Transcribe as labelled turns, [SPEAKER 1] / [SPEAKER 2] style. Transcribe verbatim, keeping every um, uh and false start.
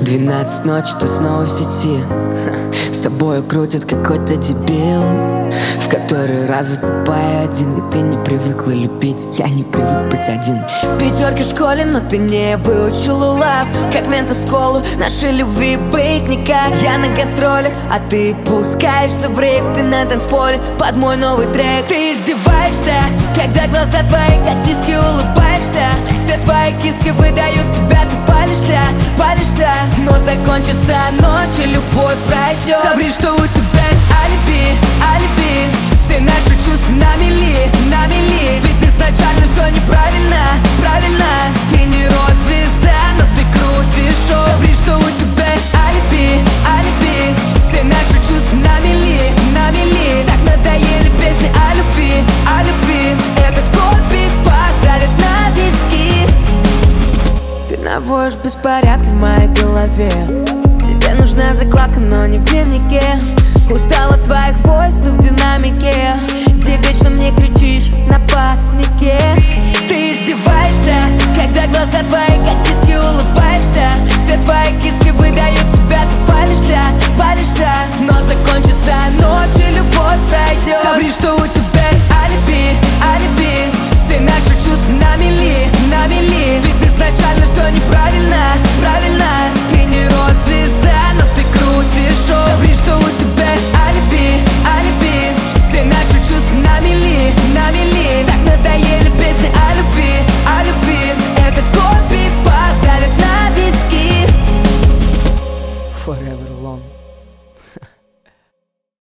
[SPEAKER 1] Двенадцать ночи, ты снова в сети. С тобою крутит какой-то дебил, в который раз засыпаю один. Ведь ты не привыкла любить, я не привык быть один. Пятерки в школе, но ты не выучил улав. Как менты в школу, нашей любви быть никак. Я на гастролях, а ты пускаешься в рейв. Ты на танцполе под мой новый трек. Ты издеваешься, когда глаза твои как диски, улыбаешься. Все твои киски выдают тебя, ты палишься, палишься. Но закончится ночь, и любовь пройдет. Соври, что у тебя есть алиби, алиби. Все наши чувства на мели, на мели. Ведь изначально все неправильно, правильно. Ты не рок-звезда, но ты крутишь шоу. Соври, что у тебя есть алиби, алиби. Все наши чувства на мели, на мели. Так надоели песни о любви, о любви. Этот копик поставит на виски. Ты наводишь беспорядки в моей голове. Тебе нужна закладка, но не в дневнике. Устала от твоих войсов в динамике, где вечно мне кричишь на панике. Ты издеваешься,